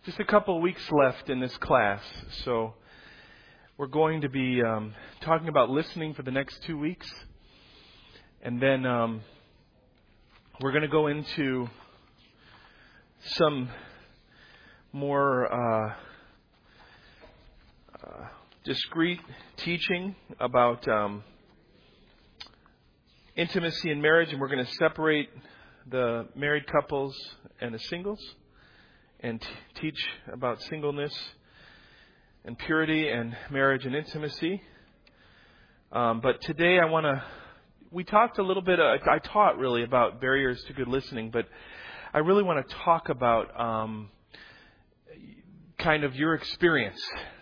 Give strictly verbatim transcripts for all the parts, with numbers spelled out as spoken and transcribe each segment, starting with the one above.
Just a couple of weeks left in this class, so we're going to be um, talking about listening for the next two weeks, and then um, we're going to go into some more uh, uh, discrete teaching about um, intimacy in marriage, and we're going to separate the married couples and the singles, and t- teach about singleness and purity and marriage and intimacy. Um, but today I want to, we talked a little bit, uh, I taught really about barriers to good listening, but I really want to talk about um, kind of your experience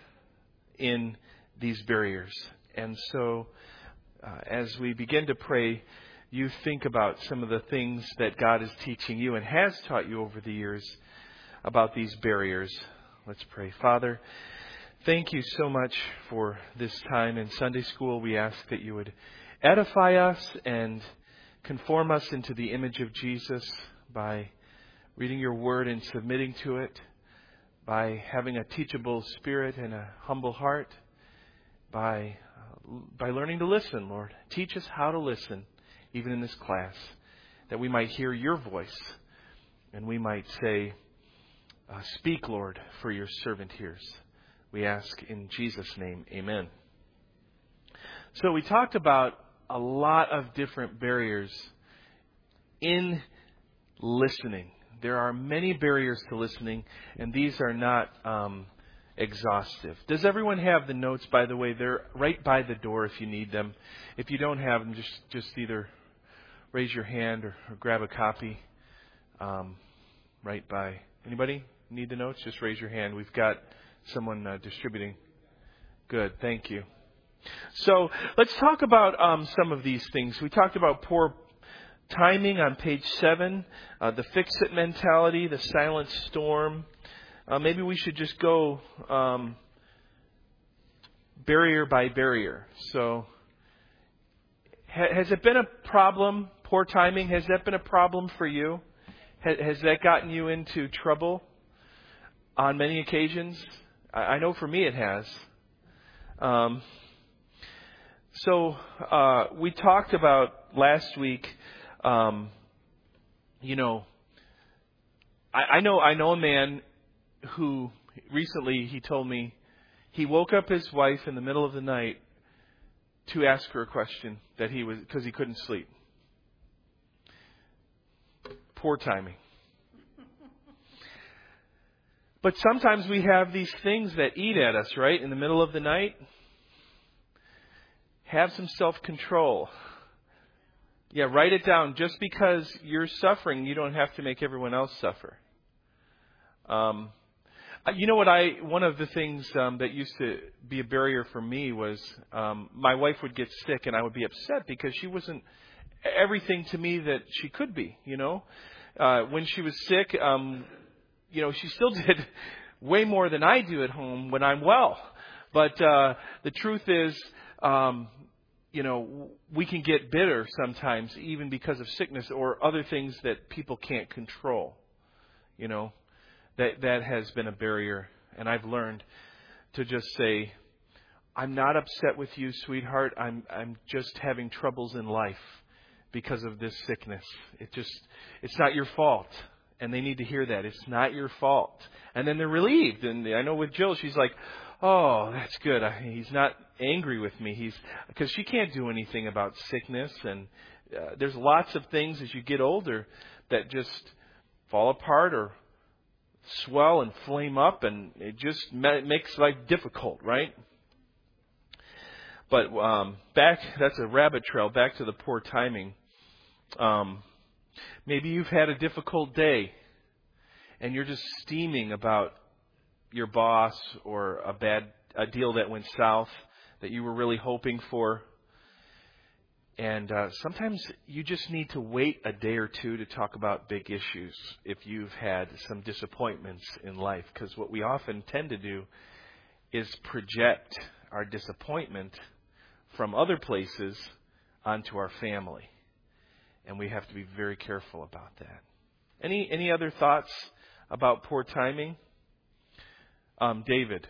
in these barriers. And so uh, as we begin to pray, you think about some of the things that God is teaching you and has taught you over the years about these barriers. Let's pray. Father, thank you so much for this time in Sunday school. We ask that you would edify us and conform us into the image of Jesus by reading your word and submitting to it, by having a teachable spirit and a humble heart, by uh, by learning to listen, Lord. Teach us how to listen, even in this class, that we might hear your voice and we might say, Uh, speak, Lord, for your servant hears. We ask in Jesus' name, amen. So we talked about a lot of different barriers in listening. There are many barriers to listening, and these are not um, exhaustive. Does everyone have the notes, by the way? They're right by the door if you need them. If you don't have them, just, just either raise your hand or, or grab a copy um, right by. Anybody need the notes? Just raise your hand. We've got someone uh, distributing. Good. Thank you. So let's talk about um, some of these things. We talked about poor timing on page seven, uh, the fix-it mentality, the silent storm. Uh, maybe we should just go um, barrier by barrier. So ha- has it been a problem, poor timing? Has that been a problem for you? Has that gotten you into trouble on many occasions? I know for me it has. Um, so uh, we talked about last week. Um, you know, I, I know I know a man who recently he told me he woke up his wife in the middle of the night to ask her a question that he was because he couldn't sleep. Poor timing. But sometimes we have these things that eat at us, right? In the middle of the night. Have some self-control. Yeah, write it down. Just because you're suffering, you don't have to make everyone else suffer. Um, you know what I, one of the things um, that used to be a barrier for me was um, my wife would get sick and I would be upset because she wasn't everything to me that she could be, you know. Uh, when she was sick, um, you know, she still did way more than I do at home when I'm well. But uh, the truth is, um, you know, we can get bitter sometimes even because of sickness or other things that people can't control. You know, that that has been a barrier. And I've learned to just say, I'm not upset with you, sweetheart. I'm I'm just having troubles in life because of this sickness. It just, it's not your fault. And they need to hear that. It's not your fault. And then they're relieved. And I know with Jill, she's like, oh, that's good. I, he's not angry with me. He's because she can't do anything about sickness. And uh, there's lots of things as you get older that just fall apart or swell and flame up. And it just ma- makes life difficult, right? But um, back, that's a rabbit trail. Back to the poor timing. Um, maybe you've had a difficult day and you're just steaming about your boss or a bad a deal that went south that you were really hoping for. And uh, sometimes you just need to wait a day or two to talk about big issues if you've had some disappointments in life. Because what we often tend to do is project our disappointment from other places onto our family. And we have to be very careful about that. Any any other thoughts about poor timing? Um, David.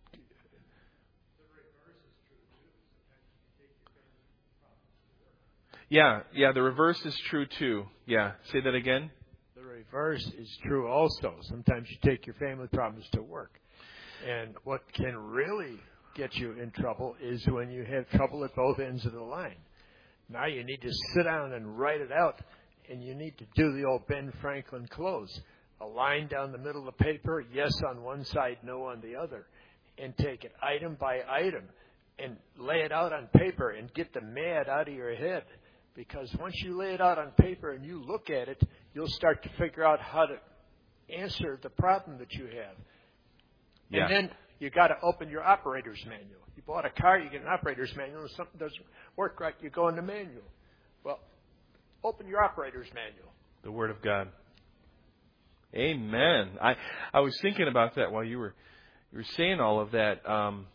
Yeah, yeah, the reverse is true too. Yeah, say that again. The reverse is true also. Sometimes you take your family problems to work. And what can really get you in trouble is when you have trouble at both ends of the line. Now you need to sit down and write it out, and you need to do the old Ben Franklin close. A line down the middle of the paper, yes on one side, no on the other, and take it item by item and lay it out on paper and get the mad out of your head. Because once you lay it out on paper and you look at it, you'll start to figure out how to answer the problem that you have. Yeah. And then you got to open your operator's manual. You bought a car, you get an operator's manual, and something doesn't work right, you go in the manual. Well, open your operator's manual. The Word of God. Amen. I I was thinking about that while you were you were saying all of that. Um,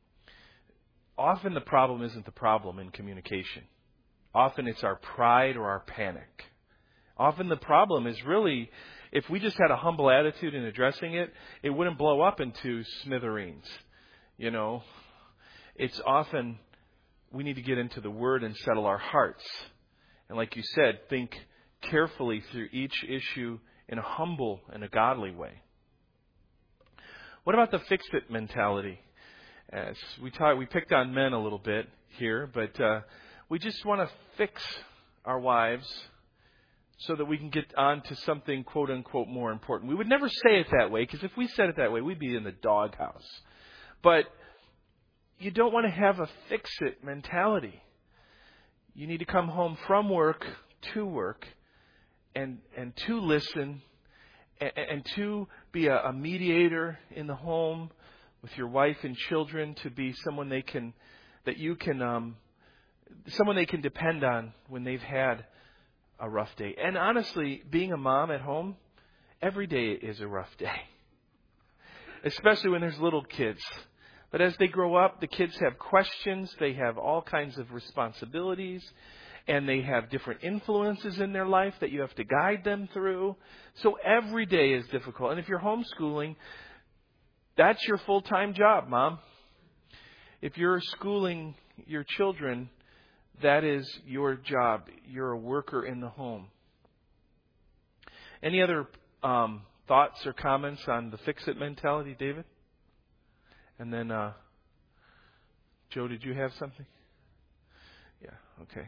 often the problem isn't the problem in communication. Often it's our pride or our panic. Often the problem is really, if we just had a humble attitude in addressing it, it wouldn't blow up into smithereens. You know, it's often we need to get into the Word and settle our hearts. And like you said, think carefully through each issue in a humble and a godly way. What about the fix-it mentality? As we talk, we picked on men a little bit here, but uh, we just want to fix our wives so that we can get on to something quote-unquote more important. We would never say it that way, because if we said it that way, we'd be in the doghouse. But you don't want to have a fix-it mentality. You need to come home from work to work and and to listen and, and to be a, a mediator in the home with your wife and children, to be someone they can that you can um, someone they can depend on when they've had a rough day. And honestly, being a mom at home, every day is a rough day, especially when there's little kids. But as they grow up, the kids have questions, they have all kinds of responsibilities, and they have different influences in their life that you have to guide them through. So every day is difficult. And if you're homeschooling, that's your full-time job, Mom. If you're schooling your children, that is your job. You're a worker in the home. Any other um, thoughts or comments on the fix-it mentality, David? And then, uh, Joe, did you have something? Yeah, okay.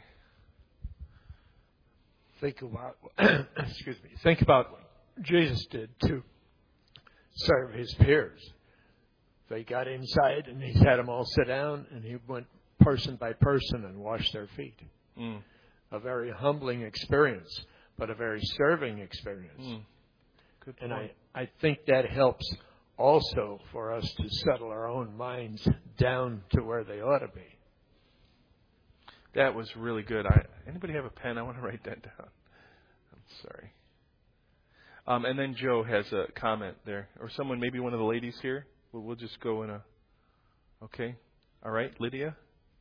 Think about, excuse me, think about what Jesus did to serve his peers. They got inside and he had them all sit down, and he went person by person and washed their feet. Mm. A very humbling experience, but a very serving experience. Mm. Good point. And I, I think that helps also for us to settle our own minds down to where they ought to be. That was really good. I, anybody have a pen? I want to write that down. I'm sorry. Um, and then Joe has a comment there. Or someone, maybe one of the ladies here. We'll, we'll just go in a... Okay. All right. Lydia?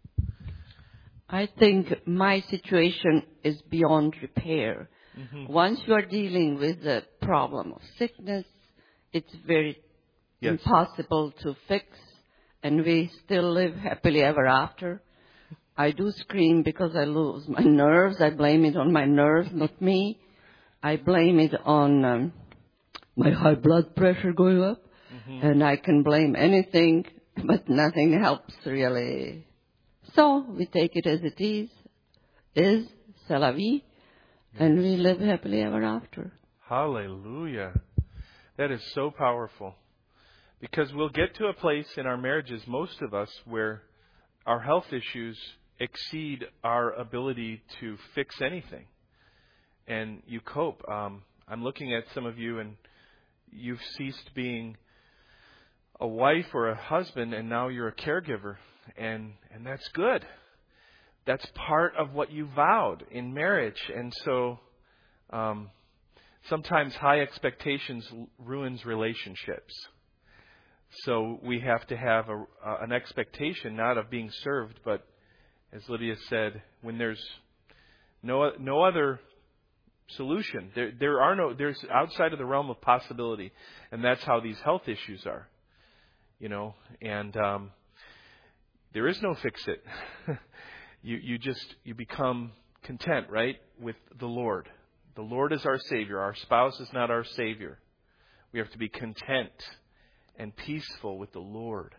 I think my situation is beyond repair. Mm-hmm. Once you are dealing with the problem of sickness, it's very yes. impossible to fix, and we still live happily ever after. I do scream because I lose my nerves. I blame it on my nerves, not me. I blame it on um, my high blood pressure going up, mm-hmm. and I can blame anything, but nothing helps really. So we take it as it is, is, c'est la vie, and we live happily ever after. Hallelujah. That is so powerful. Because we'll get to a place in our marriages, most of us, where our health issues exceed our ability to fix anything. And you cope. Um, I'm looking at some of you, and you've ceased being a wife or a husband, and now you're a caregiver. And and that's good. That's part of what you vowed in marriage. And so um, sometimes high expectations ruins relationships. So we have to have a, uh, an expectation, not of being served, but as Lydia said, when there's no no other solution, there there are no there's outside of the realm of possibility, and that's how these health issues are. you know, and um, there is no fix it. you you just you become content, right, with the Lord. The Lord is our Savior. Our spouse is not our Savior. We have to be content and peaceful with the Lord.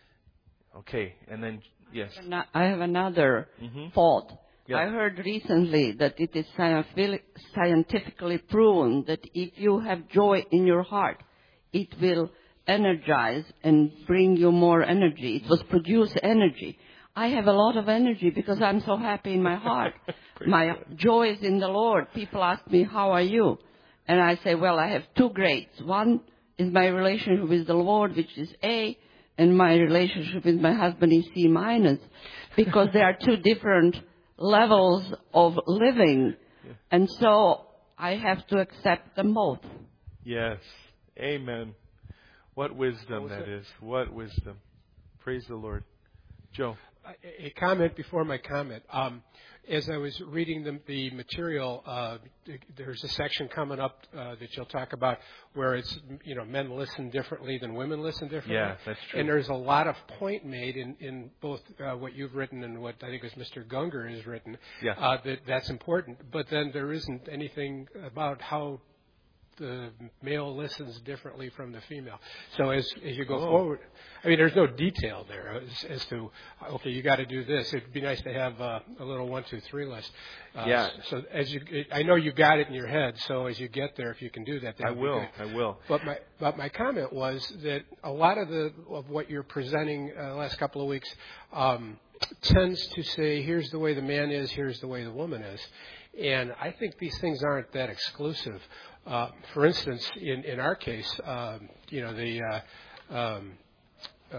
Okay, and then, yes. I have another mm-hmm. thought. Yeah. I heard recently that it is scientifically proven that if you have joy in your heart, it will energize and bring you more energy. It will produce energy. I have a lot of energy because I'm so happy in my heart. My good. Joy is in the Lord. People ask me, how are you? And I say, well, I have two grades. One is my relationship with the Lord, which is A, and my relationship with my husband is C minus, because there are two different levels of living. Yeah. And so I have to accept them both. Yes. Amen. What wisdom what that it? is. What wisdom. Praise the Lord. Joe. A comment before my comment. Um, as I was reading the, the material, uh, there's a section coming up uh, that you'll talk about where it's, you know, men listen differently than women listen differently. Yeah, that's true. And there's a lot of point made in, in both uh, what you've written and what I think was Mister Gungor has written. Yeah. Uh, that that's important. But then there isn't anything about how the male listens differently from the female. So as as you go oh. forward, I mean, there's no detail there as, as to, okay, you got to do this. It'd be nice to have uh, a little one, two, three list. Uh, yeah. So as you, I know you got it in your head. So as you get there, if you can do that, that I will. I will. But my but my comment was that a lot of the of what you're presenting uh, the last couple of weeks um, tends to say, here's the way the man is, here's the way the woman is. And I think these things aren't that exclusive. Uh, for instance, in, in our case, um, you know, the uh, um, uh,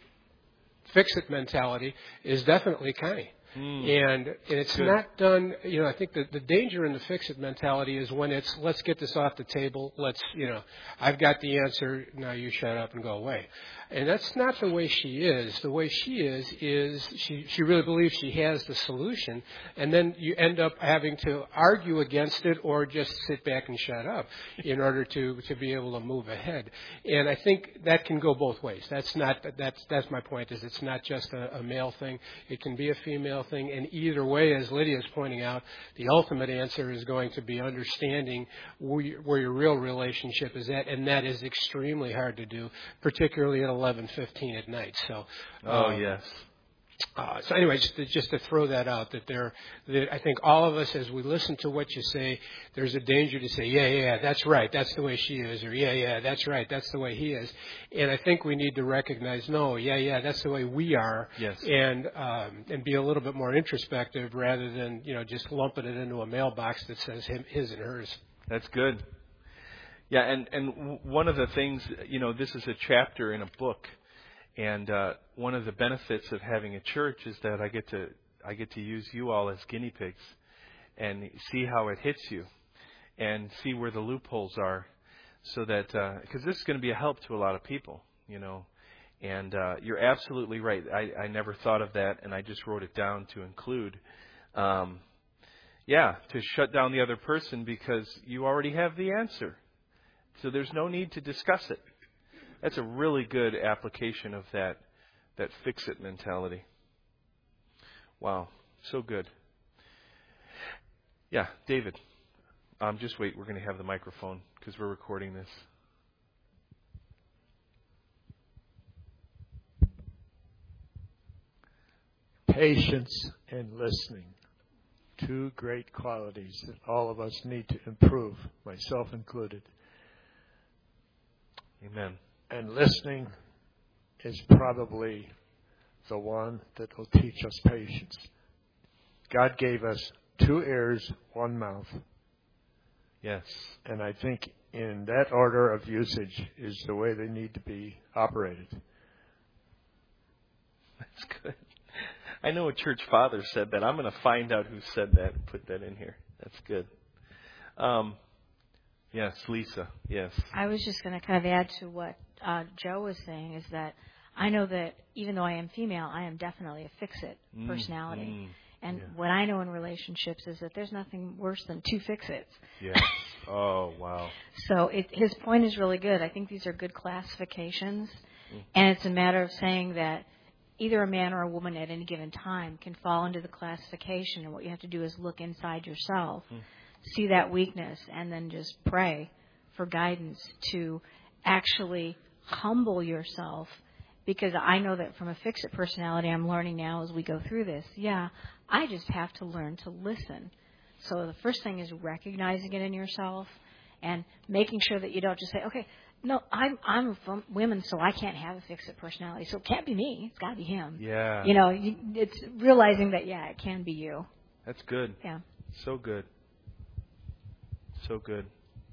fix-it mentality is definitely Connie. Mm. And, and it's Good. not done, you know, I think the, the danger in the fix-it mentality is when it's, let's get this off the table, let's, you know, I've got the answer, now you shut up and go away. And that's not the way she is. The way she is, is she, she really believes she has the solution, and then you end up having to argue against it or just sit back and shut up in order to, to be able to move ahead. And I think that can go both ways. That's not, that's, that's my point, is it's not just a, a male thing. It can be a female thing, and either way, as Lydia is pointing out, the ultimate answer is going to be understanding where your, where your real relationship is at, and that is extremely hard to do, particularly at eleven fifteen at night. So, oh um, yes. Uh, so anyway, just to, just to throw that out, that there, that I think all of us, as we listen to what you say, there's a danger to say, yeah, yeah, that's right, that's the way she is, or yeah, yeah, that's right, that's the way he is. And I think we need to recognize, no, yeah, yeah, that's the way we are, yes. and um, and be a little bit more introspective rather than, you know, just lumping it into a mailbox that says him, his and hers. That's good. Yeah, and and one of the things, you know, this is a chapter in a book. And uh, one of the benefits of having a church is that I get to I get to use you all as guinea pigs and see how it hits you and see where the loopholes are, so that because uh, this is going to be a help to a lot of people, you know. And uh, you're absolutely right. I, I never thought of that, and I just wrote it down to include, um, yeah, to shut down the other person because you already have the answer. So there's no need to discuss it. That's a really good application of that that fix-it mentality. Wow, so good. Yeah, David, um, just wait. We're going to have the microphone because we're recording this. Patience and listening. Two great qualities that all of us need to improve, myself included. Amen. And listening is probably the one that will teach us patience. God gave us two ears, one mouth. Yes. And I think in that order of usage is the way they need to be operated. That's good. I know a church father said that. I'm going to find out who said that and put that in here. That's good. Um, yes, Lisa. Yes. I was just going to kind of add to what uh, Joe was saying, is that I know that even though I am female, I am definitely a fix-it mm, personality. Mm, and yeah. what I know in relationships is that there's nothing worse than two fix-its. Yes. Oh, wow. So it, his point is really good. I think these are good classifications. And it's a matter of saying that either a man or a woman at any given time can fall into the classification, and what you have to do is look inside yourself, mm. see that weakness, and then just pray for guidance to actually humble yourself. Because I know that from a fix-it personality, I'm learning now as we go through this, yeah, I just have to learn to listen. So the first thing is recognizing it in yourself and making sure that you don't just say, okay, no, I'm I'm from women, so I can't have a fix-it personality. So it can't be me. It's got to be him. Yeah. You know, you, it's realizing that, yeah, it can be you. That's good. Yeah. So good. So good.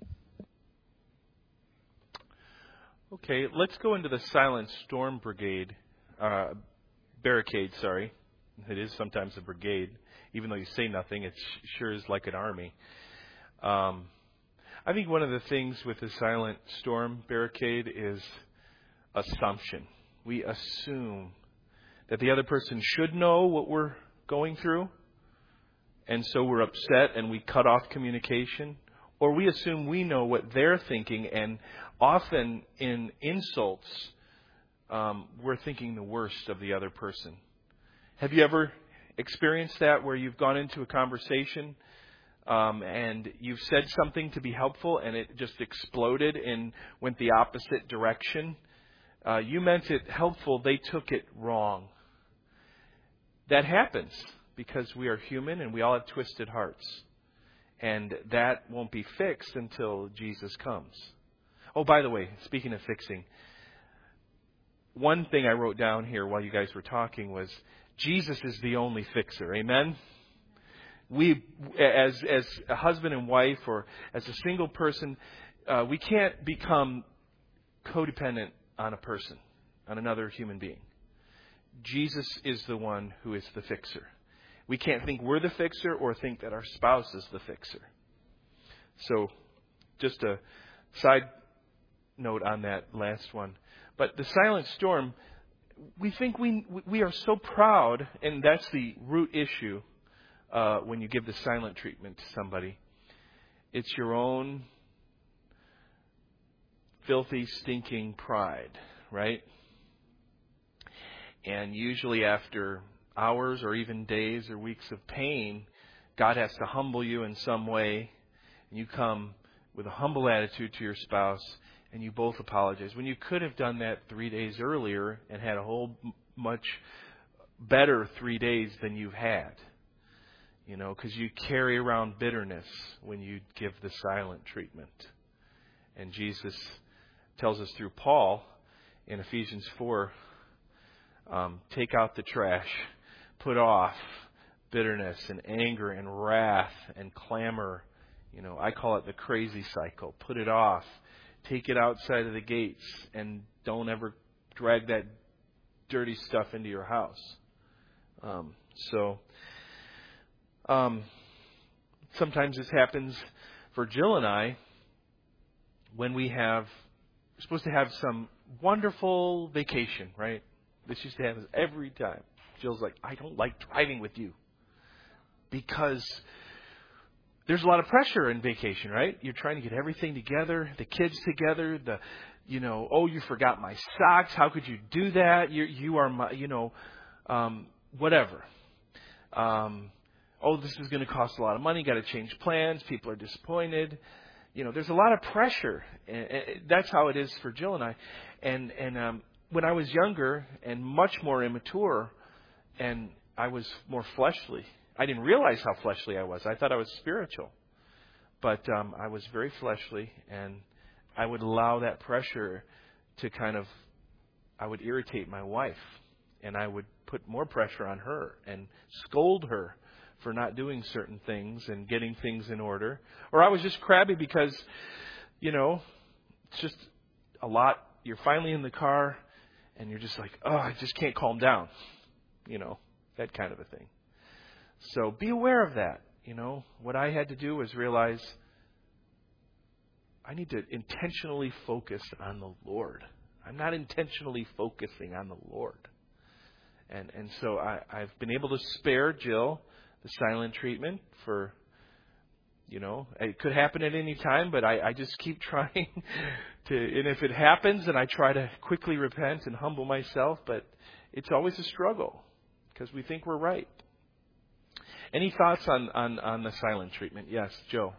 Okay, let's go into the Silent Storm Brigade, uh, barricade, sorry. It is sometimes a brigade. Even though you say nothing, it sure is like an army. Um, I think one of the things with the Silent Storm Barricade is assumption. We assume that the other person should know what we're going through, and so we're upset and we cut off communication. Or we assume we know what they're thinking, and often in insults, um, we're thinking the worst of the other person. Have you ever experienced that, where you've gone into a conversation um, and you've said something to be helpful and it just exploded and went the opposite direction? Uh, you meant it helpful, they took it wrong. That happens because we are human and we all have twisted hearts. And that won't be fixed until Jesus comes. Oh, by the way, speaking of fixing, one thing I wrote down here while you guys were talking was Jesus is the only fixer. Amen? We, as as a husband and wife or as a single person, uh, we can't become codependent on a person, on another human being. Jesus is the one who is the fixer. We can't think we're the fixer or think that our spouse is the fixer. So, just a side note on that last one. But the silent storm, we think we we are so proud, and that's the root issue uh, when you give the silent treatment to somebody. It's your own filthy, stinking pride, right? And usually after hours or even days or weeks of pain, God has to humble you in some way. And you come with a humble attitude to your spouse and you both apologize. When you could have done that three days earlier and had a whole much better three days than you've had. You know, because you carry around bitterness when you give the silent treatment. And Jesus tells us through Paul in Ephesians four, um, take out the trash. Put off bitterness and anger and wrath and clamor. You know, I call it the crazy cycle. Put it off. Take it outside of the gates and don't ever drag that dirty stuff into your house. Um, so, um, sometimes this happens for Jill and I when we have, we're supposed to have some wonderful vacation, right? This used to happen every time. Jill's like, I don't like driving with you. Because there's a lot of pressure in vacation, right? You're trying to get everything together, the kids together, the, you know, oh, you forgot my socks. How could you do that? You you are my, you know, um, whatever. Um, oh, this is going to cost a lot of money. Got to change plans. People are disappointed. You know, there's a lot of pressure. And that's how it is for Jill and I. And and um, when I was younger and much more immature, and I was more fleshly. I didn't realize how fleshly I was. I thought I was spiritual. But um, I was very fleshly, and I would allow that pressure to kind of, I would irritate my wife. And I would put more pressure on her and scold her for not doing certain things and getting things in order. Or I was just crabby because, you know, it's just a lot. You're finally in the car, and you're just like, oh, I just can't calm down. You know, that kind of a thing. So be aware of that. You know, what I had to do was realize I need to intentionally focus on the Lord. I'm not intentionally focusing on the Lord. And and so I, I've been able to spare Jill the silent treatment for, You know, it could happen at any time, but I, I just keep trying to, and if it happens, then I try to quickly repent and humble myself, but it's always a struggle because we think we're right. Any thoughts on, on, on the silent treatment? Yes, Joe.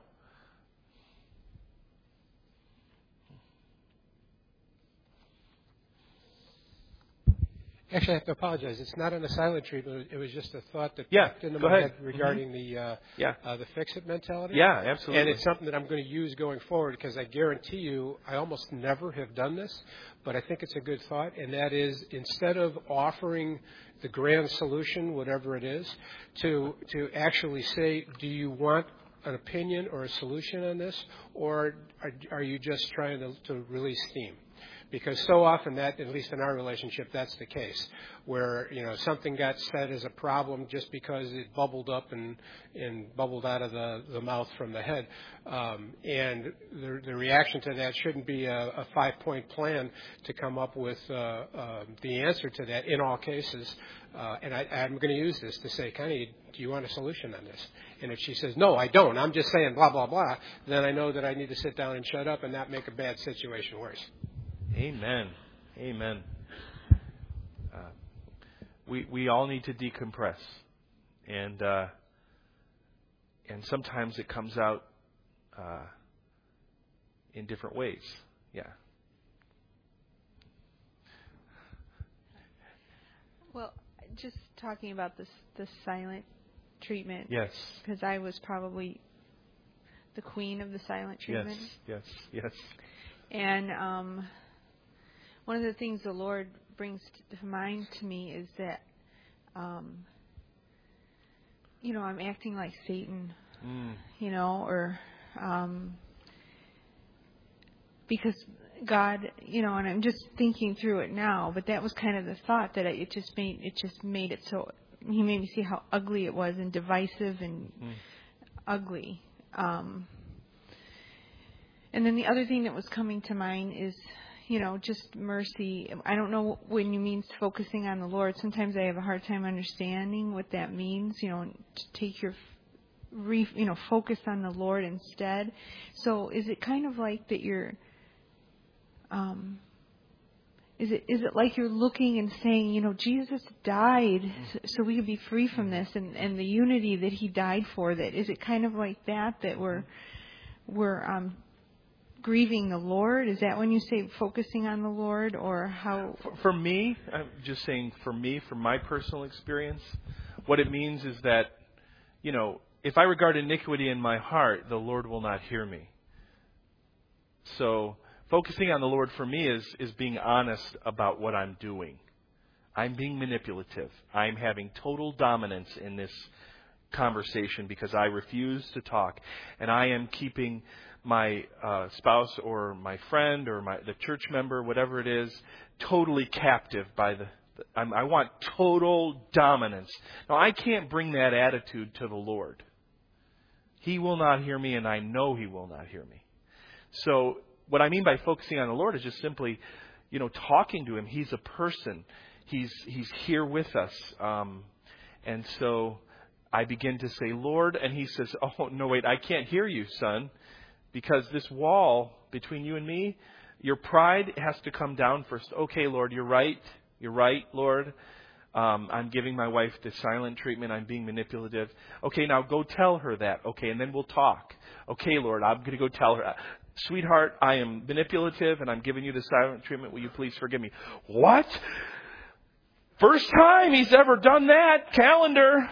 Actually, I have to apologize. It's not on the silent treatment. It was just a thought that yeah, popped into go my ahead. head regarding mm-hmm. the uh, yeah. uh, the fix-it mentality. Yeah, absolutely. And it's something that I'm going to use going forward because I guarantee you I almost never have done this, but I think it's a good thought, and that is instead of offering the grand solution, whatever it is, to to actually say, do you want an opinion or a solution on this, or are, are you just trying to, to release steam? Because so often that, at least in our relationship, that's the case, where, you know, something got said as a problem just because it bubbled up and, and bubbled out of the, the mouth from the head. Um, and the, the reaction to that shouldn't be a, a five-point plan to come up with uh, uh, the answer to that in all cases. Uh, and I, I'm going to use this to say, Connie, do you want a solution on this? And if she says, no, I don't, I'm just saying blah, blah, blah, then I know that I need to sit down and shut up and not make a bad situation worse. Amen. Amen. Uh, we we all need to decompress, and uh, and sometimes it comes out uh, in different ways. Yeah. Well, just talking about this the silent treatment. Yes. Because I was probably the queen of the silent treatment. Yes. Yes. Yes. And um. One of the things the Lord brings to mind to me is that, um, you know, I'm acting like Satan, mm. you know, or um, because God, you know, and I'm just thinking through it now. But that was kind of the thought that it just made it just made it so. He made me see how ugly it was and divisive and mm. ugly. Um, and then the other thing that was coming to mind is, you know, just mercy. I don't know when you mean focusing on the Lord. Sometimes I have a hard time understanding what that means, you know, to take your, re, you know, focus on the Lord instead. So is it kind of like that you're, um, is it is it like you're looking and saying, you know, Jesus died so we could be free from this, and, and the unity that He died for, that is it kind of like that, that we're, we're, um, grieving the Lord? Is that when you say focusing on the Lord, or how? For, for me, I'm just saying for me, from my personal experience, what it means is that, you know, if I regard iniquity in my heart, the Lord will not hear me. So focusing on the Lord for me is, is being honest about what I'm doing. I'm being manipulative. I'm having total dominance in this conversation because I refuse to talk, and I am keeping my uh, spouse or my friend or my the church member, whatever it is, totally captive by the. the I'm, I want total dominance. Now, I can't bring that attitude to the Lord. He will not hear me, and I know He will not hear me. So, what I mean by focusing on the Lord is just simply, you know, talking to Him. He's a person. He's He's here with us, um, and so I begin to say, Lord, and He says, oh no, wait, I can't hear you, son. Because this wall between you and me, your pride has to come down first. Okay, Lord, you're right. You're right, Lord. Um, I'm giving my wife the silent treatment. I'm being manipulative. Okay, now go tell her that. Okay, and then we'll talk. Okay, Lord, I'm going to go tell her. Sweetheart, I am manipulative and I'm giving you the silent treatment. Will you please forgive me? What? First time he's ever done that? Calendar.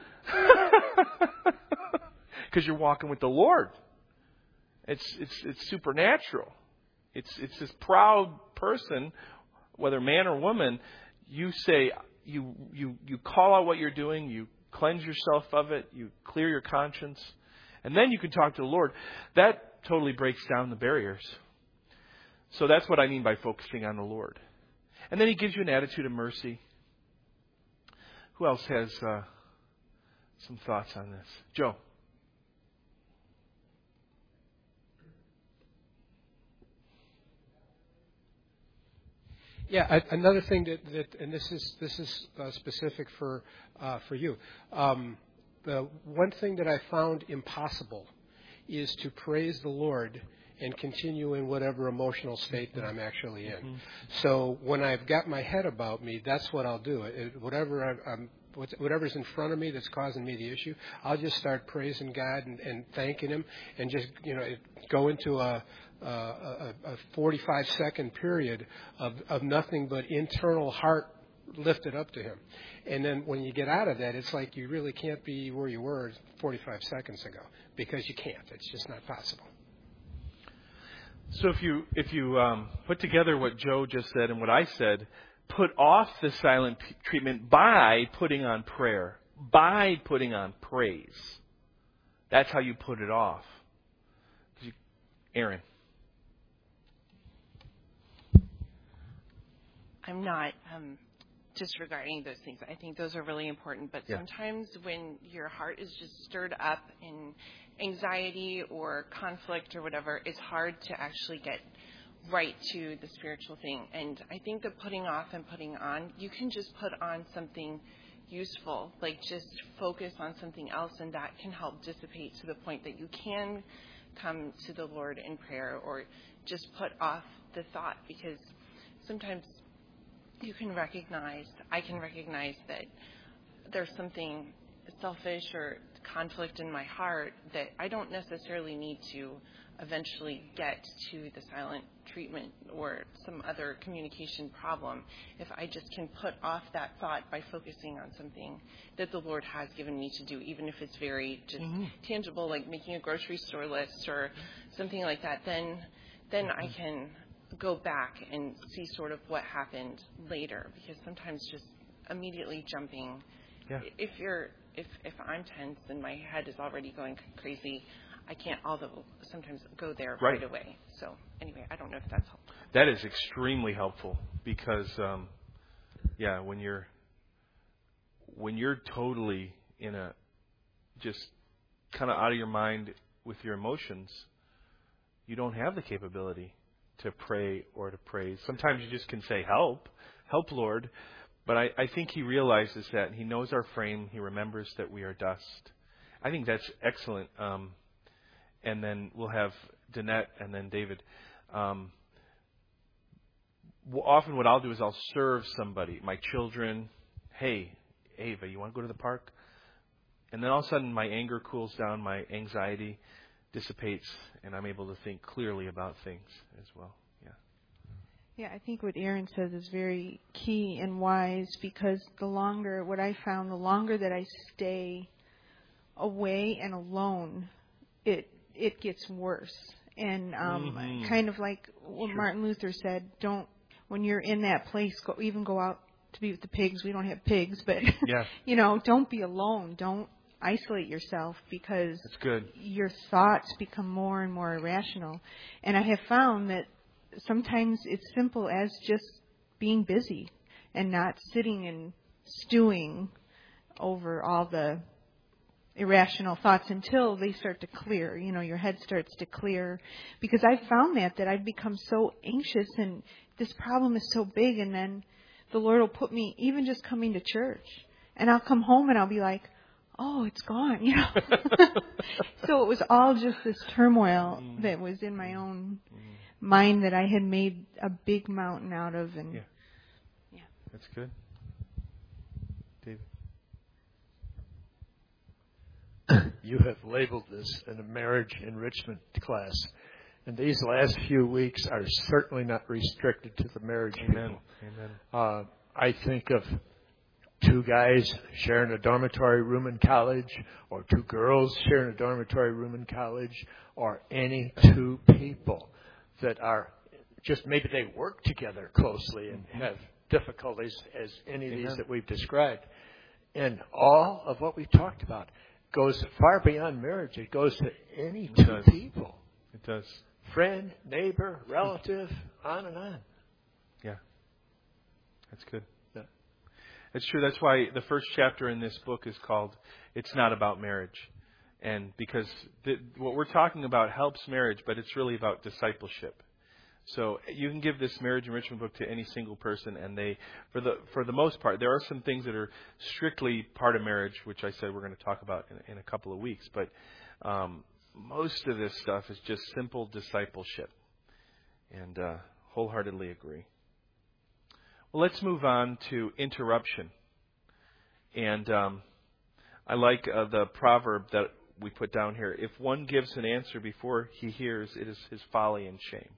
Because you're walking with the Lord. It's it's it's supernatural. It's it's this proud person, whether man or woman. You say you you you call out what you're doing. You cleanse yourself of it. You clear your conscience, and then you can talk to the Lord. That totally breaks down the barriers. So that's what I mean by focusing on the Lord. And then He gives you an attitude of mercy. Who else has uh, some thoughts on this? Joe. Yeah, another thing that, that and this is this is uh, specific for uh, for you. Um, the one thing that I found impossible is to praise the Lord and continue in whatever emotional state that I'm actually in. Mm-hmm. So when I've got my head about me, that's what I'll do. It, whatever I'm, I'm, whatever's in front of me that's causing me the issue, I'll just start praising God and, and thanking Him, and just you know go into a, a, a, a forty-five second period of, of nothing but internal heart lifted up to Him. And then when you get out of that, it's like you really can't be where you were forty-five seconds ago, because you can't. It's just not possible. So if you if you um, put together what Joe just said and what I said, put off the silent p- treatment by putting on prayer, by putting on praise. That's how you put it off. You, Aaron. I'm not um, disregarding those things. I think those are really important. But yeah. sometimes when your heart is just stirred up in anxiety or conflict or whatever, it's hard to actually get right to the spiritual thing. And I think the putting off and putting on, you can just put on something useful, like just focus on something else, and that can help dissipate to the point that you can come to the Lord in prayer, or just put off the thought, because sometimes you can recognize, I can recognize that there's something selfish or conflict in my heart that I don't necessarily need to eventually get to the silent treatment or some other communication problem if I just can put off that thought by focusing on something that the Lord has given me to do, even if it's very just mm-hmm. tangible, like making a grocery store list or something like that. Then then mm-hmm. I can go back and see sort of what happened later, because sometimes just immediately jumping, yeah. if you're if if I'm tense and my head is already going crazy, I can't although sometimes go there right, right away. So anyway, I don't know if that's helpful. That is extremely helpful, because um, yeah, when you're when you're totally in a just kind of out of your mind with your emotions, you don't have the capability to pray or to praise. Sometimes you just can say, help, help, Lord. But I, I think He realizes that. He knows our frame. He remembers that we are dust. I think that's excellent. Um, and then we'll have Danette and then David. Um, often what I'll do is I'll serve somebody, my children. Hey, Ava, you want to go to the park? And then all of a sudden my anger cools down, my anxiety dissipates, and I'm able to think clearly about things as well. Yeah. Yeah, I think what Aaron says is very key and wise, because the longer, what I found, the longer that I stay away and alone, it it gets worse. And um, mm-hmm. kind of like what sure. Martin Luther said, don't, when you're in that place, go even go out to be with the pigs. We don't have pigs, but, yeah. you know, don't be alone. Don't isolate yourself, because That's good. your thoughts become more and more irrational. And I have found that sometimes it's simple as just being busy and not sitting and stewing over all the irrational thoughts until they start to clear. You know, your head starts to clear. Because I've found that, that I've become so anxious and this problem is so big, and then the Lord will put me, even just coming to church, and I'll come home and I'll be like, oh, it's gone, you know. So it was all just this turmoil mm. that was in my own mm. mind that I had made a big mountain out of. And yeah, yeah. That's good. David? You have labeled this in a marriage enrichment class. And these last few weeks are certainly not restricted to the marriage Amen. people. Amen. Uh, I think of two guys sharing a dormitory room in college, or two girls sharing a dormitory room in college, or any two people that are just, maybe they work together closely and have difficulties as any of these that we've described. And all of what we've talked about goes far beyond marriage. It goes to any two does. people. It does. Friend, neighbor, relative, on and on. Yeah. That's good. Yeah. It's true. That's why the first chapter in this book is called It's Not About Marriage. And because the, what we're talking about helps marriage, but it's really about discipleship. So you can give this marriage enrichment book to any single person, and they, for the for the most part, there are some things that are strictly part of marriage, which I said we're going to talk about in, in a couple of weeks. But um, most of this stuff is just simple discipleship. And uh, wholeheartedly agree. Well, let's move on to interruption. And um, I like uh, the proverb that we put down here. If one gives an answer before he hears, it is his folly and shame.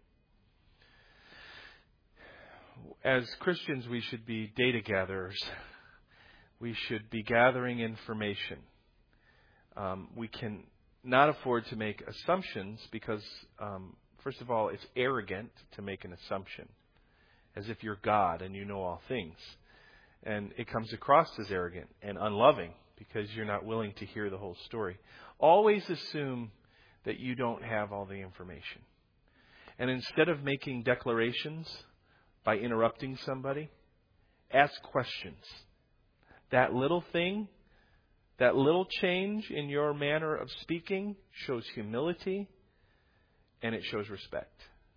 As Christians, we should be data gatherers. We should be gathering information. Um, we can not afford to make assumptions because, um, first of all, it's arrogant to make an assumption, as if you're God and you know all things. And it comes across as arrogant and unloving because you're not willing to hear the whole story. Always assume that you don't have all the information. And instead of making declarations by interrupting somebody, ask questions. That little thing, that little change in your manner of speaking shows humility and it shows respect.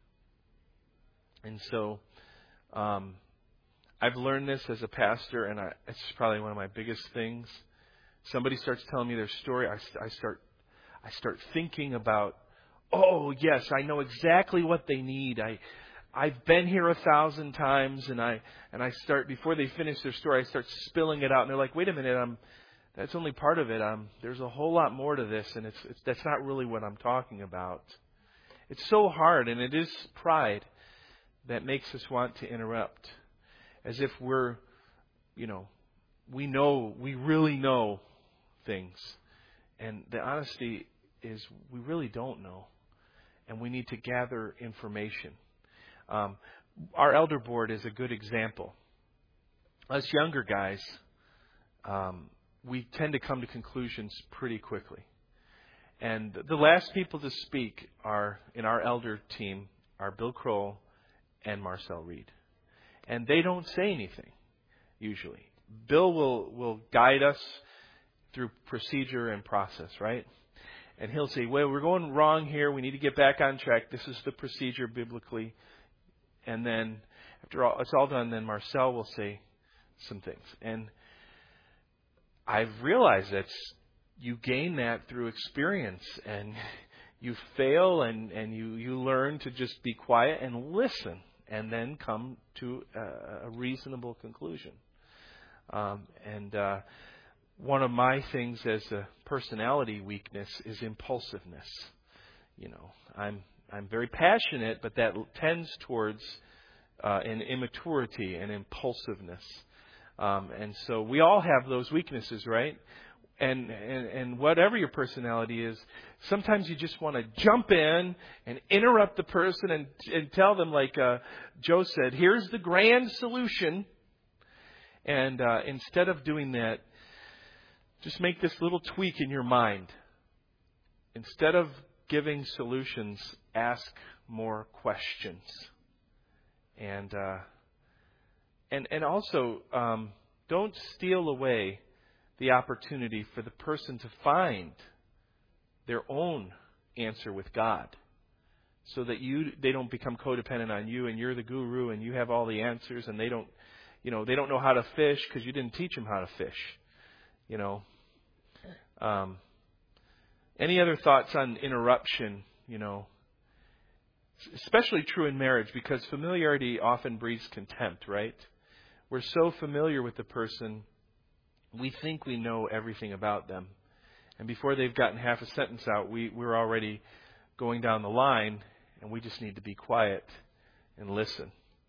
And so, um, I've learned this as a pastor, and I, it's probably one of my biggest things. Somebody starts telling me their story, I, I start, I start thinking about, oh yes, I know exactly what they need. I, I've been here a thousand times, and I, and I start before they finish their story, I start spilling it out, and they're like, wait a minute, I'm, that's only part of it. Um, there's a whole lot more to this, and it's, it's that's not really what I'm talking about. It's so hard, and it is pride that makes us want to interrupt. As if we're, you know, we know, we really know things. And the honesty is we really don't know. And we need to gather information. Um, our elder board is a good example. Us younger guys, um, we tend to come to conclusions pretty quickly. And the last people to speak are, in our elder team, are Bill Kroll and Marcel Reed. And they don't say anything, usually. Bill will, will guide us through procedure and process, right? And he'll say, well, we're going wrong here. We need to get back on track. This is the procedure biblically. And then, after all, it's all done, then Marcel will say some things. And I've realized that you gain that through experience. And you fail and, and you, you learn to just be quiet and listen. And then come to a, a reasonable conclusion. Um, and uh, one of my things as a personality weakness is impulsiveness. You know, I'm I'm very passionate, but that tends towards uh, an immaturity and impulsiveness. Um, and so we all have those weaknesses, right? And, and and whatever your personality is, sometimes you just want to jump in and interrupt the person and, and tell them, like uh, Joe said, here's the grand solution. And uh, instead of doing that, just make this little tweak in your mind. Instead of giving solutions, ask more questions. And uh, and and also, um, don't steal away the opportunity for the person to find their own answer with God, so that you they don't become codependent on you and you're the guru and you have all the answers, and they don't, you know, they don't know how to fish because you didn't teach them how to fish. You know. Um, any other thoughts on interruption? You know, especially true in marriage, because familiarity often breeds contempt. Right? We're so familiar with the person. We think we know everything about them. And before they've gotten half a sentence out, we, we're already going down the line, and we just need to be quiet and listen.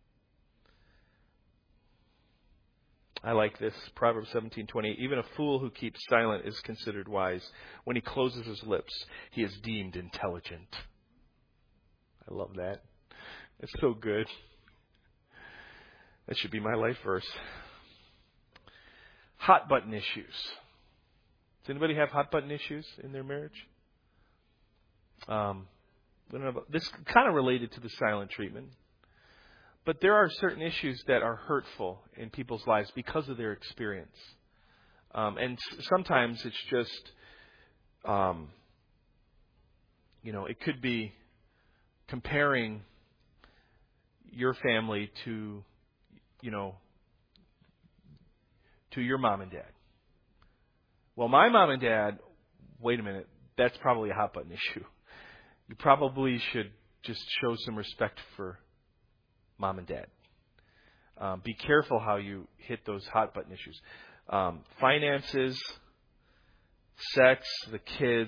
I like this. Proverbs seventeen twenty. Even a fool who keeps silent is considered wise. When he closes his lips, he is deemed intelligent. I love that. It's so good. That should be my life verse. Hot button issues. Does anybody have hot button issues in their marriage? Um, I don't know about, this is kind of related to the silent treatment. But there are certain issues that are hurtful in people's lives because of their experience. Um, and sometimes it's just, um, you know, it could be comparing your family to, you know, to your mom and dad. Well, my mom and dad, wait a minute, that's probably a hot button issue. You probably should just show some respect for mom and dad. Um, be careful how you hit those hot button issues. Um, finances, sex, the kids.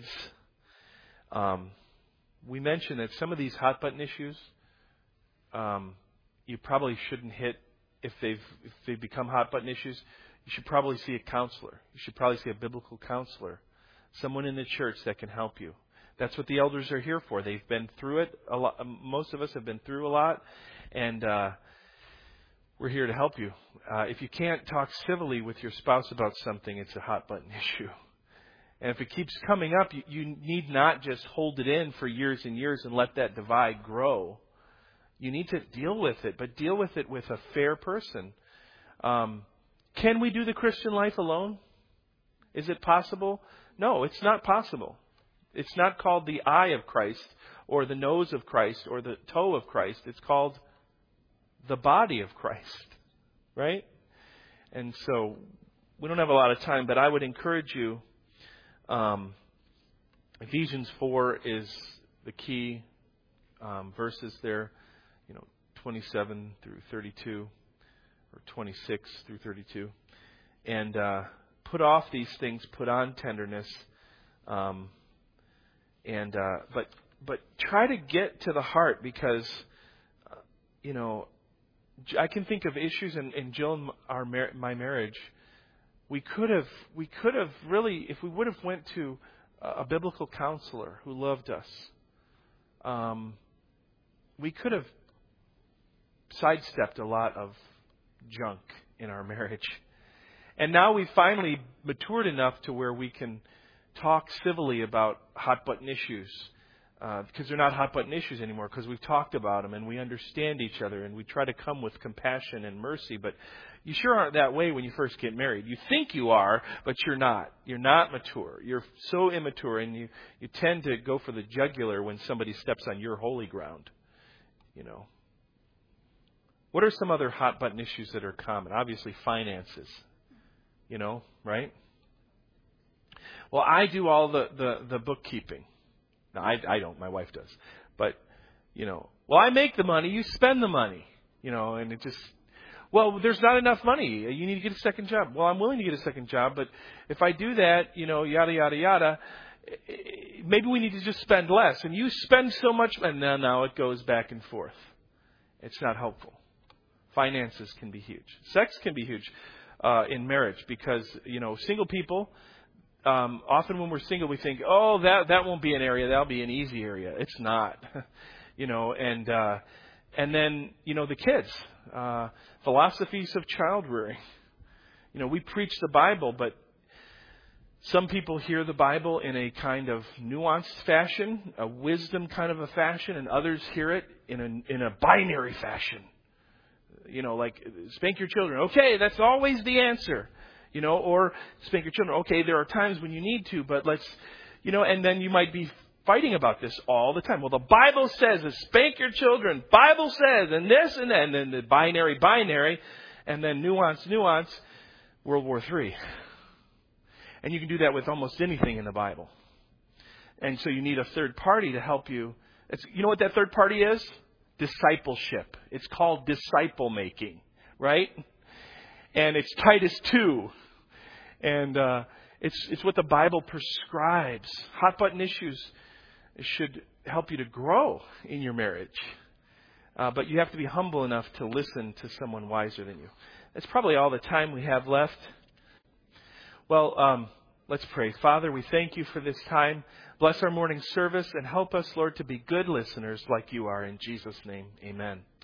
Um, we mentioned that some of these hot button issues um, you probably shouldn't hit if they've if they become hot button issues. You should probably see a counselor. You should probably see a biblical counselor, someone in the church that can help you. That's what the elders are here for. They've been through it a lot. Most of us have been through a lot, and uh, we're here to help you. Uh, if you can't talk civilly with your spouse about something, it's a hot button issue. And if it keeps coming up, you, you need not just hold it in for years and years and let that divide grow. You need to deal with it, but deal with it with a fair person. Um, can we do the Christian life alone? Is it possible? No, it's not possible. It's not called the eye of Christ or the nose of Christ or the toe of Christ. It's called the body of Christ, right? And so we don't have a lot of time, but I would encourage you. Um, Ephesians four is the key um, verses there, you know, twenty-seven through thirty-two, or twenty-six through thirty-two, and uh, put off these things, put on tenderness, um, and uh, but but try to get to the heart, because uh, you know I can think of issues in, in Jill and our mar- my marriage. We could have, we could have really, if we would have went to a biblical counselor who loved us, um, we could have sidestepped a lot of junk in our marriage. And now we've finally matured enough to where we can talk civilly about hot button issues, uh, because they're not hot button issues anymore, because we've talked about them and we understand each other and we try to come with compassion and mercy. But you sure aren't that way when you first get married. You think you are, but you're not. You're not mature. You're so immature, and you, you tend to go for the jugular when somebody steps on your holy ground. You know. What are some other hot button issues that are common? Obviously, finances. You know, right? Well, I do all the, the, the bookkeeping. No, I, I don't. My wife does. But, you know, well, I make the money. You spend the money. You know, and it just... Well, there's not enough money. You need to get a second job. Well, I'm willing to get a second job, but if I do that, you know, yada, yada, yada, maybe we need to just spend less. And you spend so much, and now, now it goes back and forth. It's not helpful. Finances can be huge. Sex can be huge uh, in marriage, because, you know, single people, um, often when we're single, we think, oh, that that won't be an area. That'll be an easy area. It's not. you know, and uh, and then, you know, the kids. Uh, philosophies of child rearing. You know, we preach the Bible, but some people hear the Bible in a kind of nuanced fashion, a wisdom kind of a fashion, and others hear it in a, in a binary fashion. You know, like, spank your children. Okay, that's always the answer. You know, or spank your children. Okay, there are times when you need to, but let's, you know, and then you might be fighting about this all the time. Well, the Bible says to spank your children. Bible says, and this and that, and then the binary, binary, and then nuance, nuance, World War Three. And you can do that with almost anything in the Bible. And so you need a third party to help you. It's, you know what that third party is? Discipleship. It's called disciple making, right? And it's Titus two. And uh, it's it's what the Bible prescribes. Hot button issues should help you to grow in your marriage. Uh, but you have to be humble enough to listen to someone wiser than you. That's probably all the time we have left. Well, um, let's pray. Father, we thank you for this time. Bless our morning service and help us, Lord, to be good listeners like you are. In Jesus' name, amen.